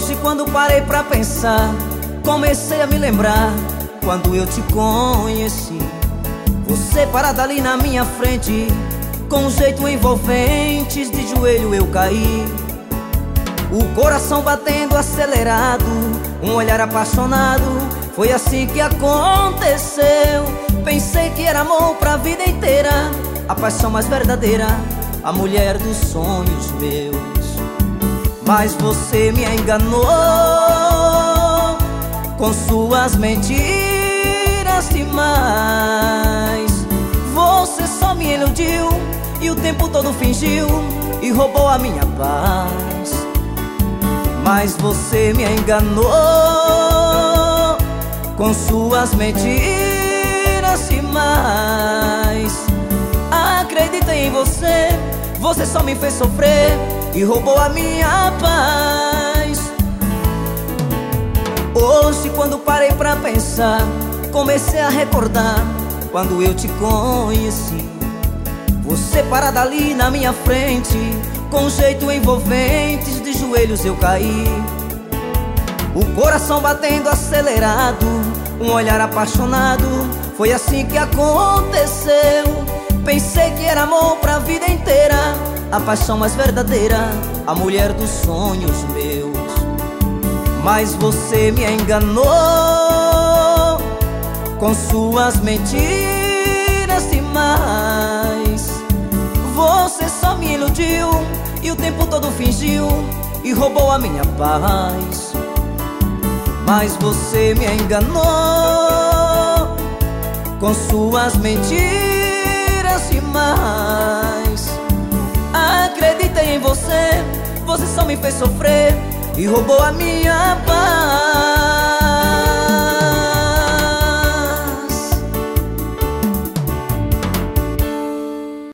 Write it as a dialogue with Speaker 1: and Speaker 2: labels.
Speaker 1: Hoje, quando parei pra pensar, comecei a me lembrar quando eu te conheci. Você parada ali na minha frente, com um jeito envolvente, de joelho eu caí. O coração batendo acelerado, um olhar apaixonado, foi assim que aconteceu. Pensei que era amor pra vida inteira, a paixão mais verdadeira, a mulher dos sonhos meus. Mas você me enganou com suas mentiras demais. Você só me iludiu e o tempo todo fingiu e roubou a minha paz. Mas você me enganou com suas mentiras demais. Acreditei em você, você só me fez sofrer e roubou a minha paz. Hoje, quando parei pra pensar, comecei a recordar quando eu te conheci. Você parada ali na minha frente, com um jeito envolvente, de joelhos eu caí. O coração batendo acelerado, um olhar apaixonado, foi assim que aconteceu. Pensei que era amor pra vida inteira, a paixão mais verdadeira, a mulher dos sonhos meus. Mas você me enganou com suas mentiras demais. Você só me iludiu e o tempo todo fingiu e roubou a minha paz. Mas você me enganou com suas mentiras demais. Acreditei em você, você só me fez sofrer e roubou a minha paz.